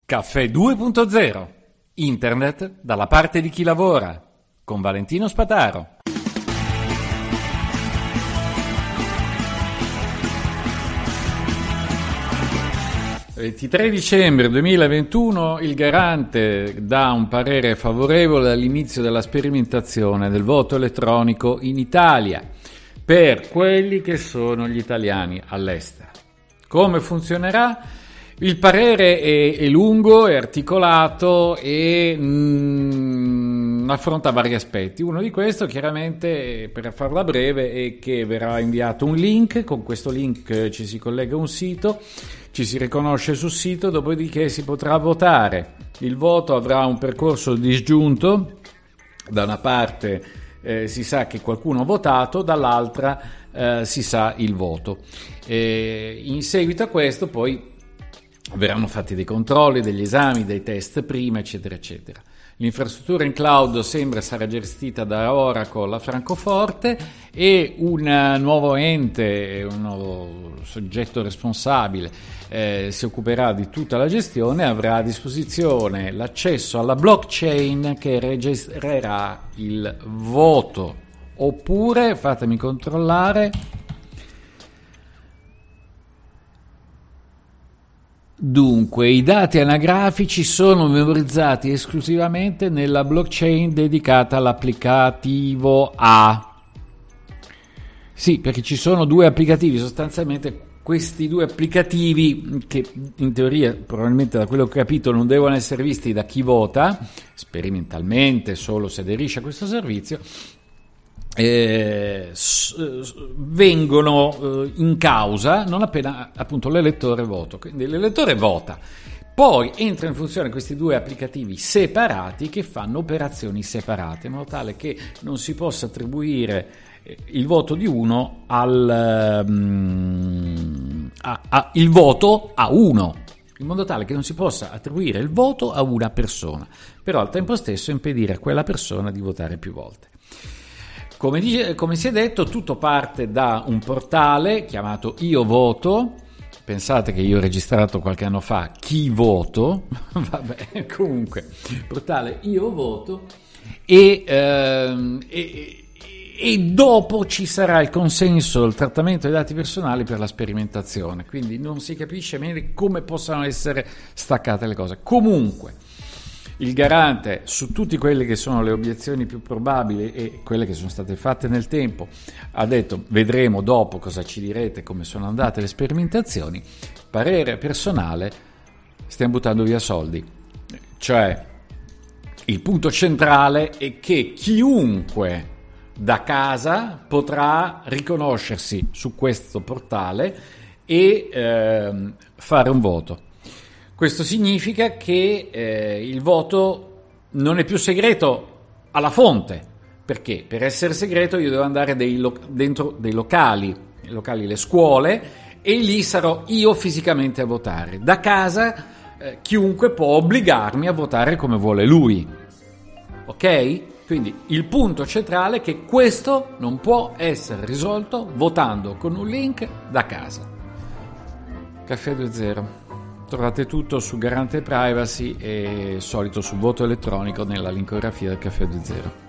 Caffè 2.0. Internet dalla parte di chi lavora. Con Valentino Spataro. Il 23 dicembre 2021 il Garante dà un parere favorevole all'inizio della sperimentazione del voto elettronico in Italia per quelli che sono gli italiani all'estero. Come funzionerà? Il parere è lungo, è articolato e affronta vari aspetti. Uno di questi, chiaramente, per farla breve, è che verrà inviato un link. Con questo link ci si collega a un sito, ci si riconosce sul sito, dopodiché si potrà votare. Il voto avrà un percorso disgiunto. Da una parte si sa che qualcuno ha votato, dall'altra si sa il voto. In seguito a questo poi verranno fatti dei controlli, degli esami, dei test prima, eccetera, eccetera. L'infrastruttura in cloud sembra sarà gestita da Oracle a Francoforte e un nuovo ente, un nuovo soggetto responsabile si occuperà di tutta la gestione, avrà a disposizione l'accesso alla blockchain che registrerà il voto. Oppure, fatemi controllare, dunque, i dati anagrafici sono memorizzati esclusivamente nella blockchain dedicata all'applicativo A. Sì, perché ci sono due applicativi, sostanzialmente questi due applicativi che in teoria, probabilmente da quello che ho capito, non devono essere visti da chi vota, sperimentalmente solo se aderisce a questo servizio, vengono in causa non appena appunto l'elettore vota. Quindi l'elettore vota, poi entra in funzione questi due applicativi separati che fanno operazioni separate, in modo tale che non si possa attribuire il voto di uno il voto a uno, in modo tale che non si possa attribuire il voto a una persona, però al tempo stesso impedire a quella persona di votare più volte. Come si è detto, tutto parte da un portale chiamato Io Voto. Pensate che io ho registrato qualche anno fa Chi Voto, vabbè, comunque, portale Io Voto, e dopo ci sarà il consenso, il trattamento dei dati personali per la sperimentazione, quindi non si capisce bene come possano essere staccate le cose. Comunque, il Garante, su tutte quelle che sono le obiezioni più probabili e quelle che sono state fatte nel tempo, ha detto: vedremo dopo, cosa ci direte, come sono andate le sperimentazioni. Parere personale: stiamo buttando via soldi. Cioè, il punto centrale è che chiunque da casa potrà riconoscersi su questo portale e fare un voto. Questo significa che il voto non è più segreto alla fonte. Perché? Per essere segreto io devo andare dentro dei locali, le scuole, e lì sarò io fisicamente a votare. Da casa chiunque può obbligarmi a votare come vuole lui. Ok? Quindi il punto centrale è che questo non può essere risolto votando con un link da casa. Caffè 2.0. Trovate tutto su Garante Privacy e solito sul voto elettronico nella linkografia del Caffè 2.0.